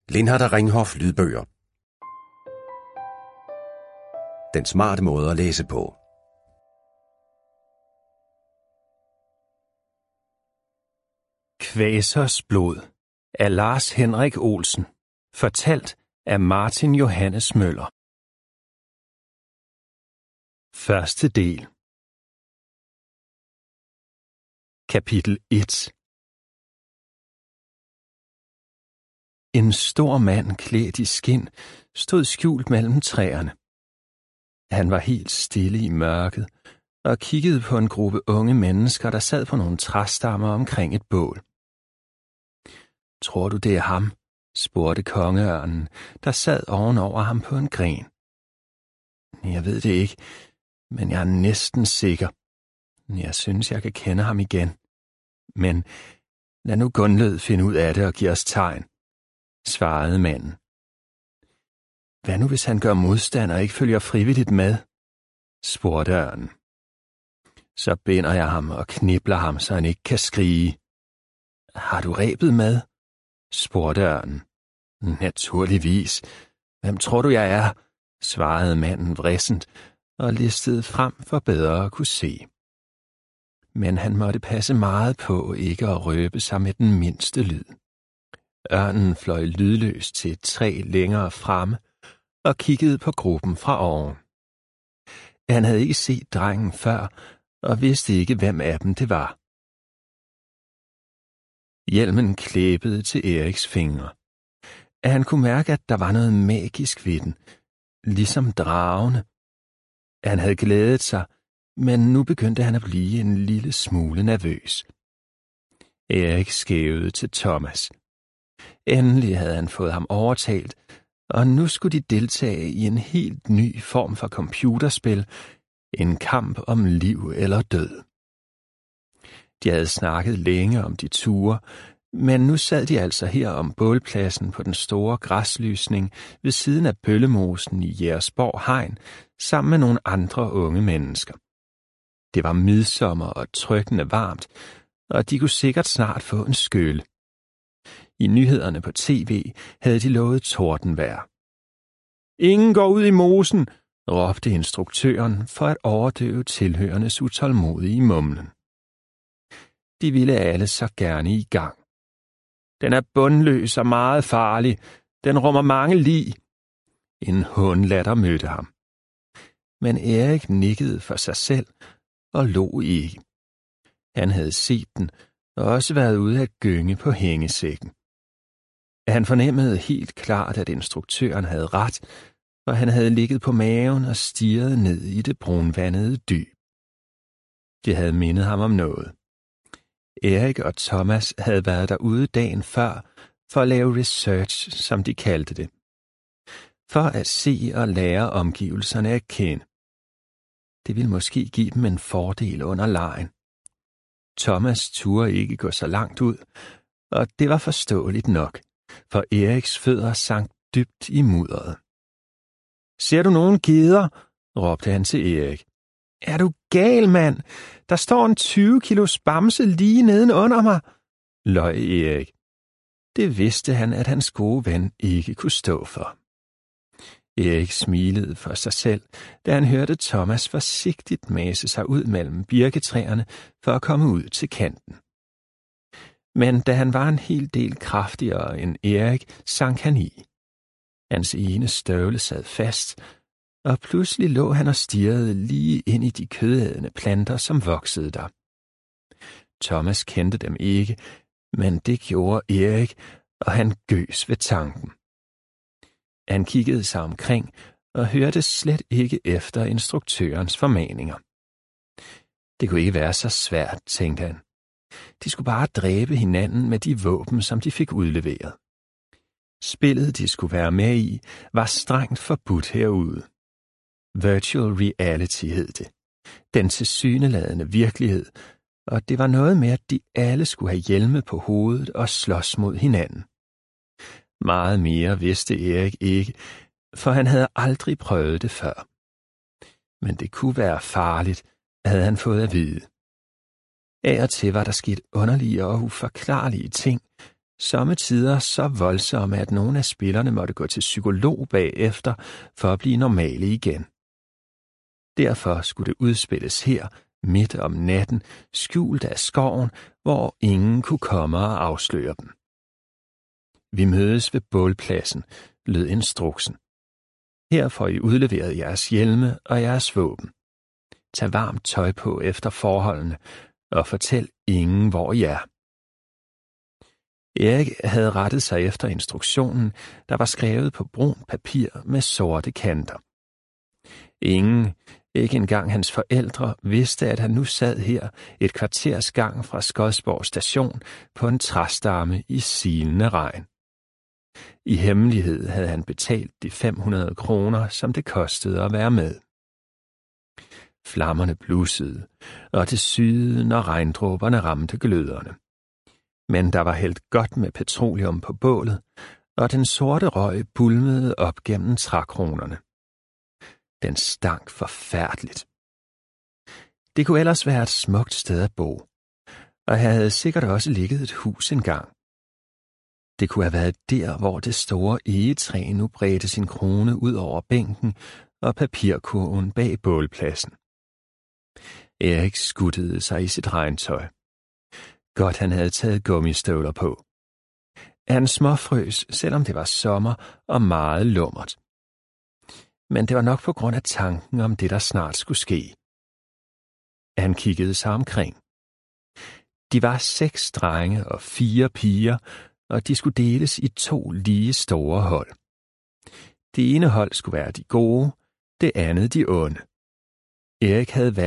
Lindhardt og Ringhof lydbøger. Den smarte måde at læse på. Kvasers blod af Lars Henrik Olsen. Fortalt af Martin Johannes Møller. Første del. Kapitel 1. En stor mand klædt i skind stod skjult mellem træerne. Han var helt stille i mørket og kiggede på en gruppe unge mennesker, der sad på nogle træstammer omkring et bål. Tror du, det er ham? Spurgte kongeørnen, der sad ovenover ham på en gren. Jeg ved det ikke, men jeg er næsten sikker. Jeg synes, jeg kan kende ham igen. Men lad nu Gunlød finde ud af det og give os tegn, svarede manden. Hvad nu, hvis han gør modstand og ikke følger frivilligt med? Spurgte ørnen. Så binder jeg ham og knibler ham, så han ikke kan skrige. Har du rebet med? Spurgte ørnen. Naturligvis. Hvem tror du, jeg er? Svarede manden vrissent og listede frem for bedre at kunne se. Men han måtte passe meget på ikke at røbe sig med den mindste lyd. Ørnen fløj lydløst til et træ længere fremme og kiggede på gruppen fra oven. Han havde ikke set drengen før og vidste ikke, hvem af dem det var. Hjelmen klæbede til Eriks fingre. Han kunne mærke, at der var noget magisk ved den, ligesom dragene. Han havde glædet sig, men nu begyndte han at blive en lille smule nervøs. Erik skævede til Thomas. Endelig havde han fået ham overtalt, og nu skulle de deltage i en helt ny form for computerspil, en kamp om liv eller død. De havde snakket længe om de ture, men nu sad de altså her om bålpladsen på den store græslysning ved siden af Bøllemosen i Jægersborg Hegn, sammen med nogle andre unge mennesker. Det var midsommer og trykkende varmt, og de kunne sikkert snart få en skølle. I nyhederne på tv havde de lovet tordenvejr. Ingen går ud i mosen, råbte instruktøren for at overdøve tilhørernes utålmodige mumlen. De ville alle så gerne i gang. Den er bundløs og meget farlig. Den rummer mange lig. En hånlatter mødte ham. Men Erik nikkede for sig selv og lå ikke. Han havde set den og også været ude at gynge på hængesækken. Han fornemmede helt klart, at instruktøren havde ret, og han havde ligget på maven og stirret ned i det brunvandede dyb. Det havde mindet ham om noget. Erik og Thomas havde været derude dagen før for at lave research, som de kaldte det. For at se og lære omgivelserne at kende. Det ville måske give dem en fordel under legen. Thomas turde ikke gå så langt ud, og det var forståeligt nok, for Eriks fødder sank dybt i mudderet. Ser du nogen geder? Råbte han til Erik. Er du gal, mand? Der står en 20 kilos bamse lige nedenunder mig, løj Erik. Det vidste han, at hans gode ven ikke kunne stå for. Erik smilede for sig selv, da han hørte Thomas forsigtigt mase sig ud mellem birketræerne for at komme ud til kanten. Men da han var en hel del kraftigere end Erik, sank han i. Hans ene støvle sad fast, og pludselig lå han og stirrede lige ind i de kødædende planter, som voksede der. Thomas kendte dem ikke, men det gjorde Erik, og han gøs ved tanken. Han kiggede sig omkring og hørte slet ikke efter instruktørens formaninger. Det kunne ikke være så svært, tænkte han. De skulle bare dræbe hinanden med de våben, som de fik udleveret. Spillet, de skulle være med i, var strengt forbudt herude. Virtual reality hed det. Den tilsyneladende virkelighed, og det var noget med, at de alle skulle have hjelme på hovedet og slås mod hinanden. Meget mere vidste Erik ikke, for han havde aldrig prøvet det før. Men det kunne være farligt, havde han fået at vide. Af og til var der sket underlige og uforklarlige ting, somme tider så voldsomme, at nogle af spillerne måtte gå til psykolog bagefter for at blive normale igen. Derfor skulle det udspilles her, midt om natten, skjult af skoven, hvor ingen kunne komme og afsløre dem. Vi mødes ved bålpladsen, lød instruksen. Her får I udleveret jeres hjelme og jeres våben. Tag varmt tøj på efter forholdene, og fortæl ingen, hvor I er. Erik havde rettet sig efter instruktionen, der var skrevet på brunt papir med sorte kanter. Ingen, ikke engang hans forældre, vidste, at han nu sad her et kvarters gang fra Skodsborg station på en træstamme i silende regn. I hemmelighed havde han betalt de 500 kroner, som det kostede at være med. Flammerne blussede, og det syede, når regndråberne ramte gløderne. Men der var hældt godt med petroleum på bålet, og den sorte røg bulmede op gennem trækronerne. Den stank forfærdeligt. Det kunne ellers være et smukt sted at bo, og her havde sikkert også ligget et hus engang. Det kunne have været der, hvor det store egetræ nu bredte sin krone ud over bænken og papirkurven bag bålpladsen. Erik skuttede sig i sit regntøj. Godt han havde taget gummistøvler på. Han småfrøs, selvom det var sommer og meget lummert. Men det var nok på grund af tanken om det, der snart skulle ske. Han kiggede sig omkring. De var 6 drenge og 4 piger, og de skulle deles i 2 lige store hold. Det ene hold skulle være de gode, det andet de onde. Erik havde valgt